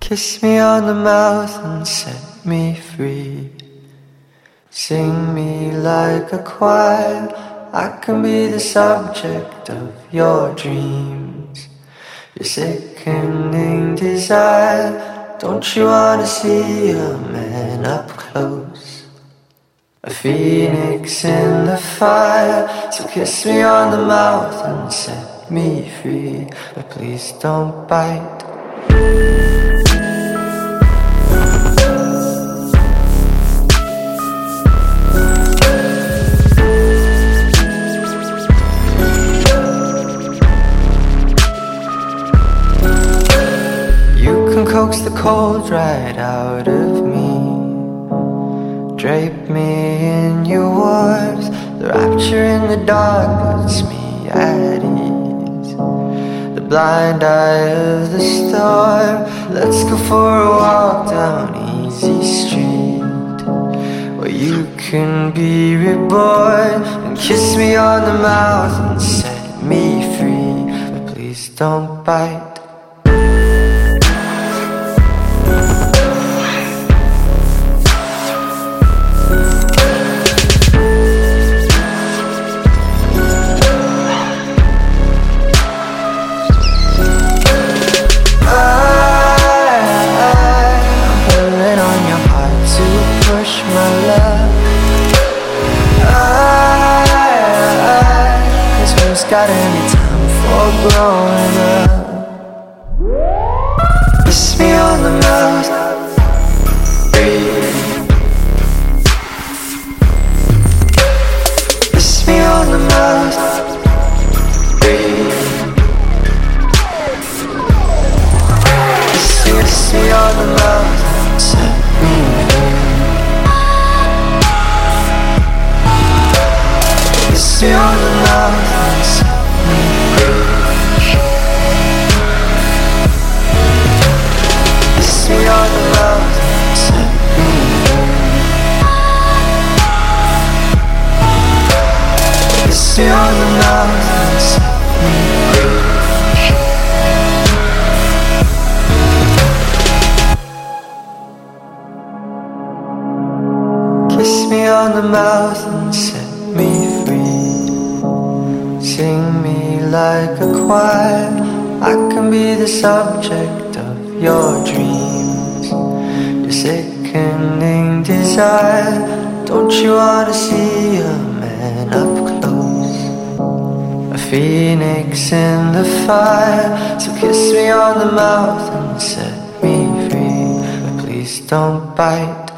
Kiss me on the mouth and set me free. Sing me like a choir. I can be the subject of your dreams. Your sickening desire. Don't you wanna see a man up close? A phoenix in the fire. So kiss me on the mouth and set me free. But please don't bite. Coax the cold right out of me. Drape me in your warmth. The rapture in the dark puts me at ease. The blind eye of the storm. Let's go for a walk down Easy Street, where you can be reborn. And kiss me on the mouth and set me free. But please don't bite. Got any time for growing up? Kiss me on the mouth, breathe. Kiss me on the mouth, breathe. Kiss me on the mouth, set me free. Kiss me on the mouth. Kiss me on the mouth, set me free. Kiss me on the mouth, set me free. Kiss me on the mouth and set me free. Sing me like a choir. I can be the subject of your dreams. Your sickening desire. Don't you wanna see a man up close? A phoenix in the fire. So kiss me on the mouth and set me free. But please don't bite.